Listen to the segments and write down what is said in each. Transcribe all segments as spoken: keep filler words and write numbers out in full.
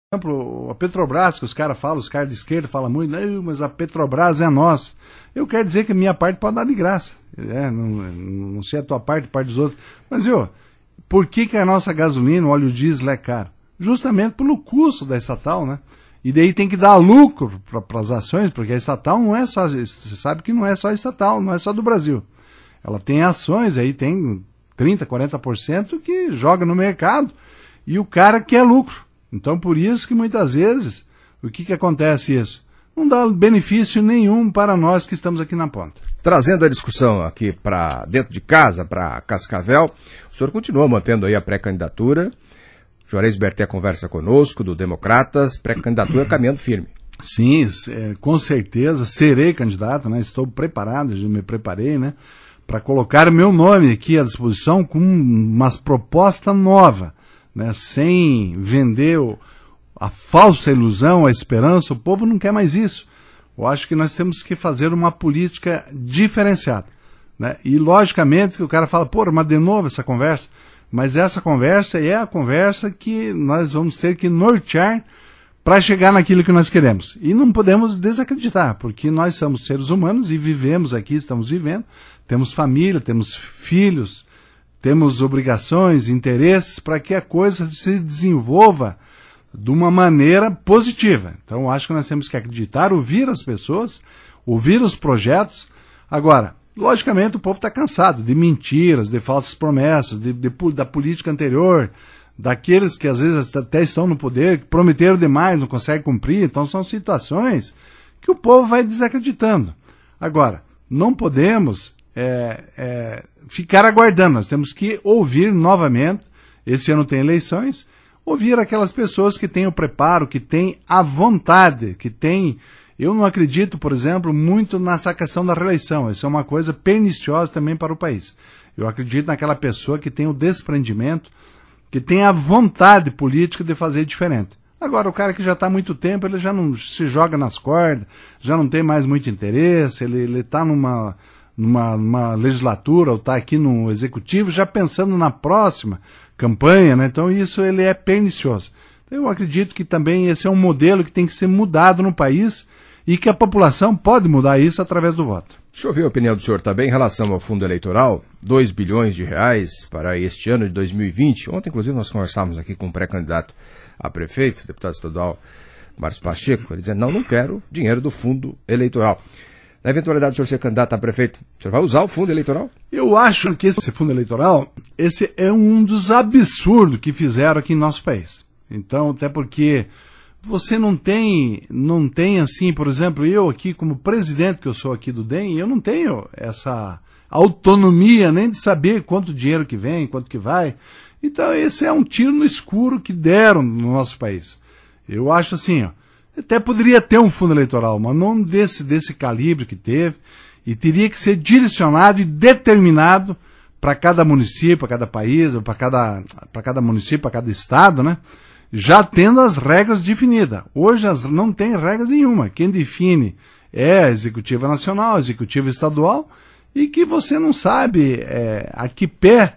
exemplo, a Petrobras, que os caras falam, os caras de esquerda falam muito, não, mas a Petrobras é nossa. Eu quero dizer que a minha parte pode dar de graça. É, não, não sei a tua parte, a parte dos outros. Mas, eu, por que, que a nossa gasolina, o óleo diesel é caro? Justamente pelo custo da estatal, né? E daí tem que dar lucro para as ações, porque a estatal não é só, você sabe que não é só estatal, não é só do Brasil. Ela tem ações, aí tem trinta, quarenta por cento que joga no mercado e o cara quer lucro. Então, por isso que muitas vezes, o que que acontece isso? Não dá benefício nenhum para nós que estamos aqui na ponta. Trazendo a discussão aqui para dentro de casa, para Cascavel, o senhor continua mantendo aí a pré-candidatura. Juarez Bertet conversa conosco, do Democratas, pré-candidatura caminhando firme. Sim, é, com certeza, serei candidato, né? Estou preparado, já me preparei, né? Para colocar meu nome aqui à disposição com uma proposta nova, né? Sem vender o, a falsa ilusão, a esperança. O povo não quer mais isso. Eu acho que nós temos que fazer uma política diferenciada, né? E logicamente que o cara fala, pô, mas de novo essa conversa. Mas essa conversa é a conversa que nós vamos ter que nortear para chegar naquilo que nós queremos. E não podemos desacreditar, porque nós somos seres humanos e vivemos aqui, estamos vivendo, temos família, temos filhos, temos obrigações, interesses, para que a coisa se desenvolva de uma maneira positiva. Então, eu acho que nós temos que acreditar, ouvir as pessoas, ouvir os projetos. Agora, logicamente, o povo está cansado de mentiras, de falsas promessas, de, de, da política anterior, daqueles que às vezes até estão no poder, que prometeram demais, não conseguem cumprir. Então, são situações que o povo vai desacreditando. Agora, não podemos é, é, ficar aguardando. Nós temos que ouvir novamente. Esse ano tem eleições. Ouvir aquelas pessoas que têm o preparo, que têm a vontade, que têm... Eu não acredito, por exemplo, muito na sacação da reeleição. Isso é uma coisa perniciosa também para o país. Eu acredito naquela pessoa que tem o desprendimento, que tem a vontade política de fazer diferente. Agora, o cara que já está há muito tempo, ele já não se joga nas cordas, já não tem mais muito interesse, ele está numa, numa, numa legislatura ou está aqui no executivo já pensando na próxima campanha, né? Então isso ele é pernicioso. Eu acredito que também esse é um modelo que tem que ser mudado no país, e que a população pode mudar isso através do voto. Deixa eu ouvir a opinião do senhor também em relação ao fundo eleitoral, dois bilhões de reais para este ano de dois mil e vinte. Ontem, inclusive, nós conversávamos aqui com um pré-candidato a prefeito, deputado estadual Márcio Pacheco, ele dizendo, não, não quero dinheiro do fundo eleitoral. Na eventualidade do senhor ser candidato a prefeito, o senhor vai usar o fundo eleitoral? Eu acho que esse fundo eleitoral, esse é um dos absurdos que fizeram aqui em nosso país. Então, até porque... Você não tem, não tem assim, por exemplo, eu aqui como presidente que eu sou aqui do D E M, eu não tenho essa autonomia nem de saber quanto dinheiro que vem, quanto que vai. Então esse é um tiro no escuro que deram no nosso país. Eu acho assim, ó, até poderia ter um fundo eleitoral, mas não desse, desse calibre que teve, e teria que ser direcionado e determinado para cada município, para cada país, para cada, para cada município, para cada estado, né? Já tendo as regras definidas. Hoje as, não tem regras nenhuma. Quem define é a Executiva Nacional, a Executiva Estadual, e que você não sabe é, a que pé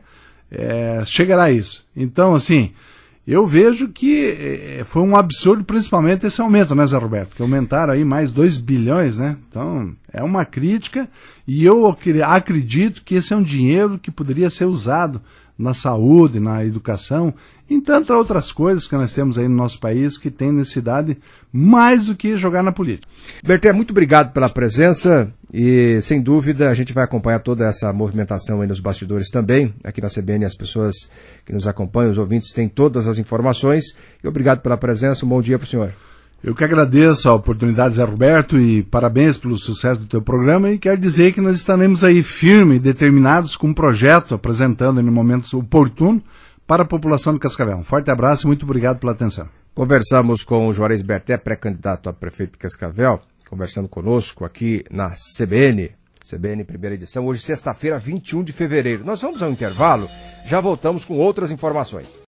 é, chegará isso. Então, assim, eu vejo que é, foi um absurdo, principalmente esse aumento, né, Zé Roberto? Que aumentaram aí mais dois bilhões, né? Então, é uma crítica, e eu acredito que esse é um dinheiro que poderia ser usado na saúde, na educação, em tantas outras coisas que nós temos aí no nosso país que tem necessidade mais do que jogar na política. Bertet, muito obrigado pela presença e, sem dúvida, a gente vai acompanhar toda essa movimentação aí nos bastidores também. Aqui na C B N as pessoas que nos acompanham, os ouvintes, têm todas as informações. E obrigado pela presença, um bom dia para o senhor. Eu que agradeço a oportunidade, Zé Roberto, e parabéns pelo sucesso do teu programa, e quero dizer que nós estaremos aí firmes e determinados com um projeto apresentando no momento oportuno para a população de Cascavel. Um forte abraço e muito obrigado pela atenção. Conversamos com o Juarez Bertet, pré-candidato a prefeito de Cascavel, conversando conosco aqui na C B N, C B N primeira edição, hoje sexta-feira, vinte e um de fevereiro. Nós vamos ao intervalo, já voltamos com outras informações.